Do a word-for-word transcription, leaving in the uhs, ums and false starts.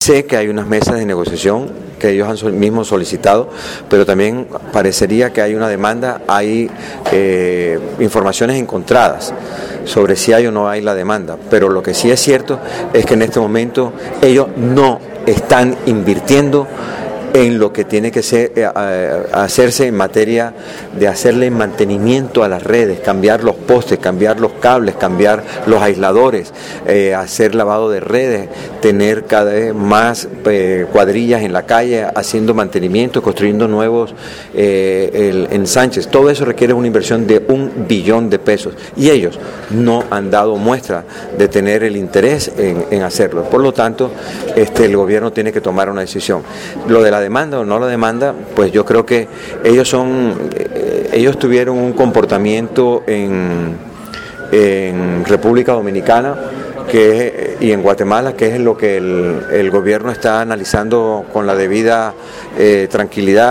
Sé que hay unas mesas de negociación que ellos han sol- mismos solicitado, pero también parecería que hay una demanda, hay eh, informaciones encontradas sobre si hay o no hay la demanda, pero lo que sí es cierto es que en este momento ellos no están invirtiendo en lo que tiene que ser, eh, hacerse en materia de hacerle mantenimiento a las redes, cambiar los postes, cambiar los cables, cambiar los aisladores, eh, hacer lavado de redes, tener cada vez más eh, cuadrillas en la calle haciendo mantenimiento, construyendo nuevos eh, el, ensanches. Todo eso requiere una inversión de un billón de pesos y ellos no han dado muestra de tener el interés en, en hacerlo. Por lo tanto, este, el gobierno tiene que tomar una decisión. Lo de la demanda o no la demanda, pues yo creo que ellos son, eh, ellos tuvieron un comportamiento en, en República Dominicana que, y en Guatemala, que es lo que el, el gobierno está analizando con la debida eh, tranquilidad.